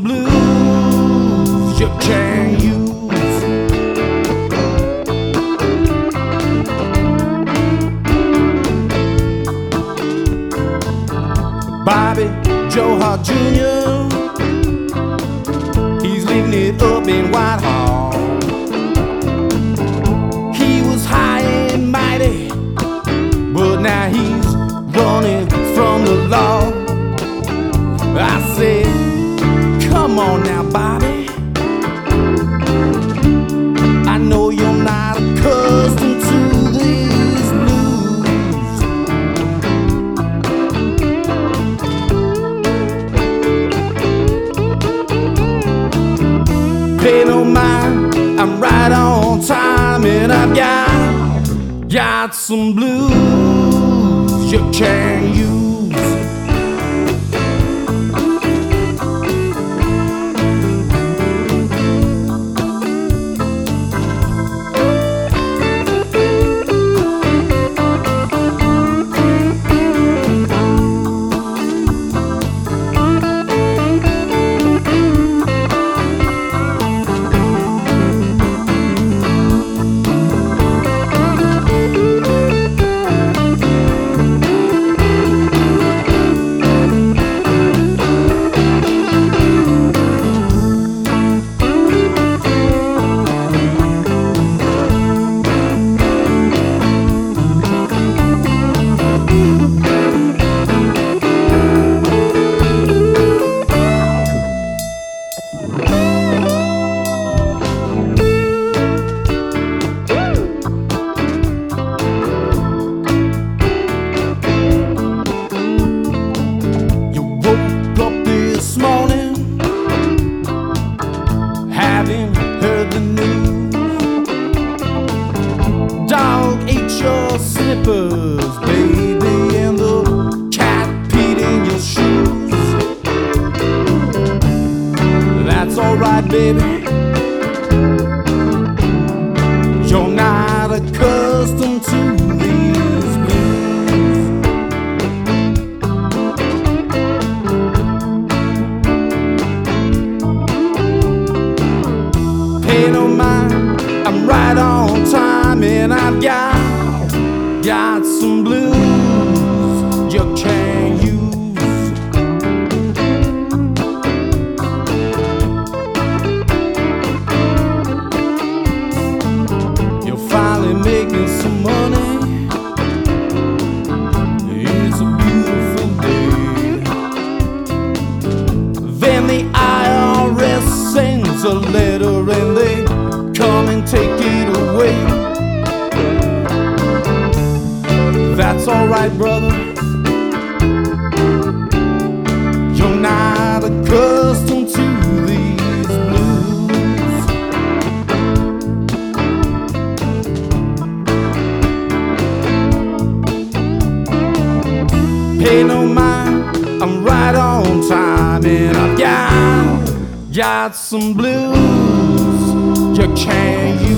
blues you can't use. Bobby Joe Hart Jr., he's leaving it up in Whitehall. He was high and mighty, but now he's running from the law. I said, come on now, Bobby, I know you're not accustomed to these blues. Pay no mind, I'm right on time, and I've got some blues you can't use. Slippers, baby, and the cat peed in your shoes. That's alright, baby, you're not accustomed to these blues. Pay no mind, I'm right on time, and I've got some blues you can't use. You're finally making some money, it's a beautiful day. Then the IRS sends a letter and they come and take it away. That's alright, brother, you're not accustomed to these blues. Pay no mind, I'm right on time, and I've got some blues you can't use.